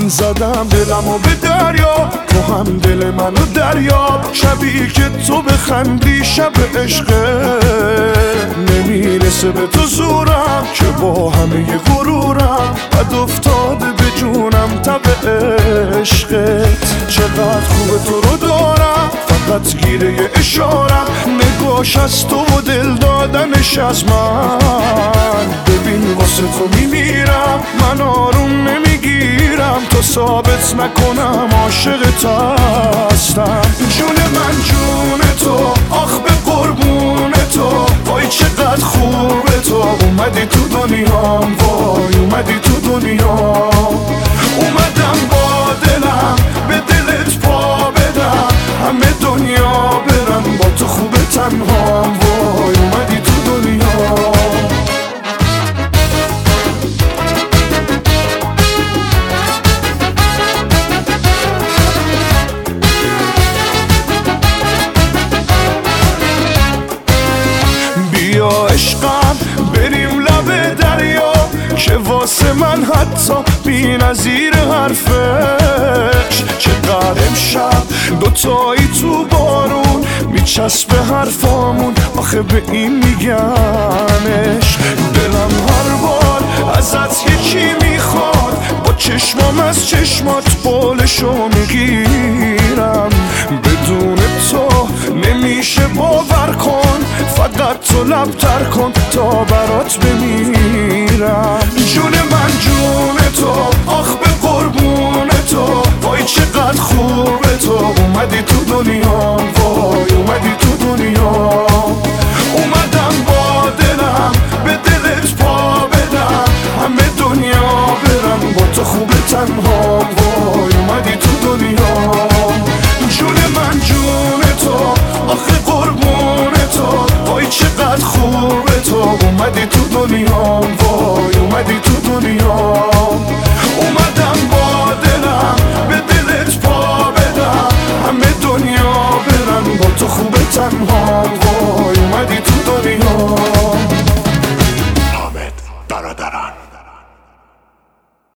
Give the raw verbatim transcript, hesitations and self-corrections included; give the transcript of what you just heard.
زدم دلمو به دریا، تو هم دل منو دریا. شبی که تو بخندی شب عشقه، نمیرسه به تو زورم که با همه غرورم بد افتاده به جونم تب عشقت. چقدر خوبه تو رو دارم، فقط گیره اشارم، نگاش از تو و دل دادنش از من. ببین واسه تو میمیرم، من آروم نمیگیرم تا ثابت نکنم عاشقت هستم. جون من جون تو، آخ به قربون تو، وای چقدر خوبه تو. اومدی تو دنیام، وای اومدی تو دنیا. اومدم با دلم به دلت پا بدم، همه دنیا برم با تو خوبه تنهام. وای اومدی تو دنیا. بیا عشقم بریم لب دریا، که واسه من حتی بی نظیر حرفش. چقدر امشب دوتایی تو بارون میچسبه حرفامون، آخه به این میگنش. دلم هر بار ازت یکی میخواد، با چشمام از چشمات بالشو میگیرم. بدون تو نمیشه باور کن، فقط تو لبتر کن تا برات بمیرم. جون من جون تو، آخ